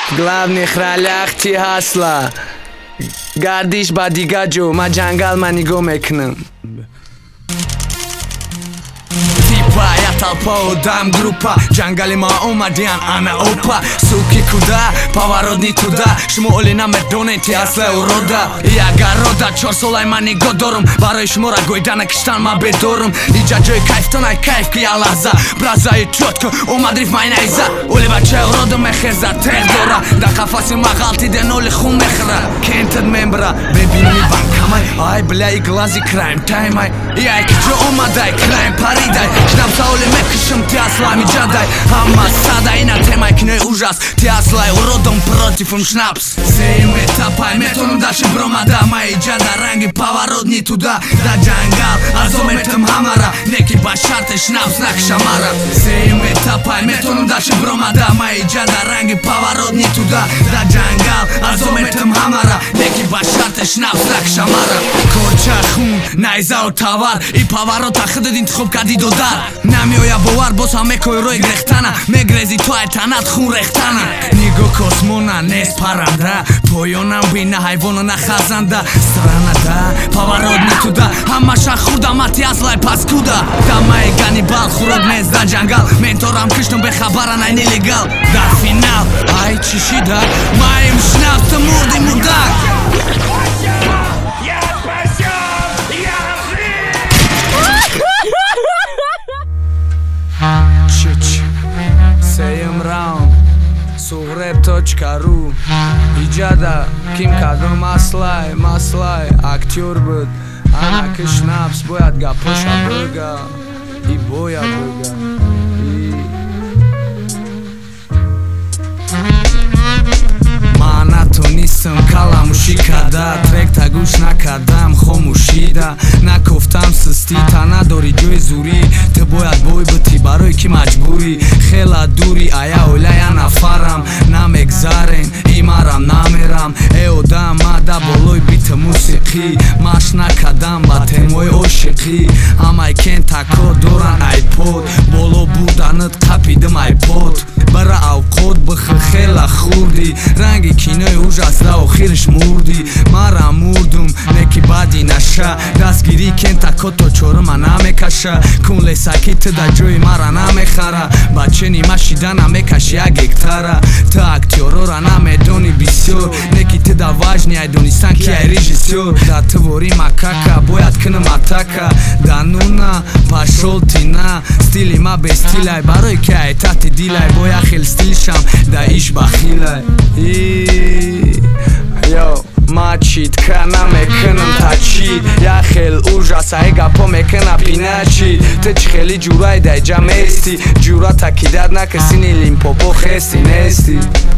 В главных ролях Тиасла, Гардиш ба Дигаджо, ма ҷангал ма нигоҳ мекунам. Типа я толпа одам группа, ҷангали ма омадиан ана опа. Суки куда, поворот не туда, шумоли намедонед Тиасла урода. Я гарода, 4 солай ма нигоҳ дорум, барои шумора гӯйдана киштан ма бедорум. Иҷа ҷои кайфтон ай кайф ки я лаҳза, бразаи чётко омад риф майнайза. Оли бачаи урода мехеза, теғ дора, да қафаси ма ғалтиде ноли хун мехӯра. Кентед мембра, бебини банкамай, ай бля и глази крайм таймай. Я ки ҷо омадай, крайм паридай, шнапсаоли мекушам Тиасла миҷадай. Ҳама сада ина темай кинои ужас, Тиаслай уродом противум шнапс. Сеим этапай, метонум даши бромада, ма иҷада ранги поворот не туда. Да ҷангал, азометам ҳамара, неки ба шарти шнапс накшамара. Сеим этапай, метонум даши бромада, ма иҷада ранги поворот не туда. Да ҷангал, азометам ҳамара, неки ба шарти шнапс накшамара. Корча хун, найзао тавар, и поворот ахидад интихоб кади додар. Намеоя бовар, боз ҳам мекои рои грехтана, мегрези то ай танат хун рехтана. Нигоҳ космона нест паранда, поёнам бина ҳайвона на хазанда. Странада, поворот не туда, ҳамаша хурда ма Тиаслай паскуда. Дамаи ганибал хӯрок нест да ҷангал, менторам киштум бехабаран ай нелегал. Дар финал, ай чӣ шида, маим шнапса мурди мудак. Сеюм раунд Sugreb.ru Иҷада ким кадом маслай актёр буд ана ки шнапс бояд гапоша бӯга и боя бӯга натонистам каламушӣ карда, тректа гӯш накардам хомӯшида. Накуфтам систӣ, та надори ҷои зурӣ, ту бояд бой бутӣ барои ки маҷбурӣ. Хела дури ая оилая нафарам, намегзарен имарам намерам. Э одам ма да болои бити мусиқӣ, маш накардам ба темои ошиқӣ. Ҳамаи кен тако доран айпод, боло буданат қапидам айпод. Бара авқот бихӯ хела хурдӣ, ранги кинои ужас да охириш мурдӣ. Мара мурдум неки баъди наша, дастгирӣ кен тако то чорума намекаша. Кунлесаки ту да ҷои мара намехара, бачени ма шидана мекаши як гектара. Ту актёрора намедони бисёр, неки ту да важни ай донистан ки ай режиссёр. Да тувори макака бояд кунам атака, да нуна пашол тина. Стили ма бестилай, барои ки ай тати дилай, боя хел стилшам да иш бахилай. Йо, ма читка намекунам тачид, я хел ужас ай гапо мекуна пиначид. Ту чӣ хели ҷурай дай ҷа мести, ҷура такидад накасини лимпопо хести нести.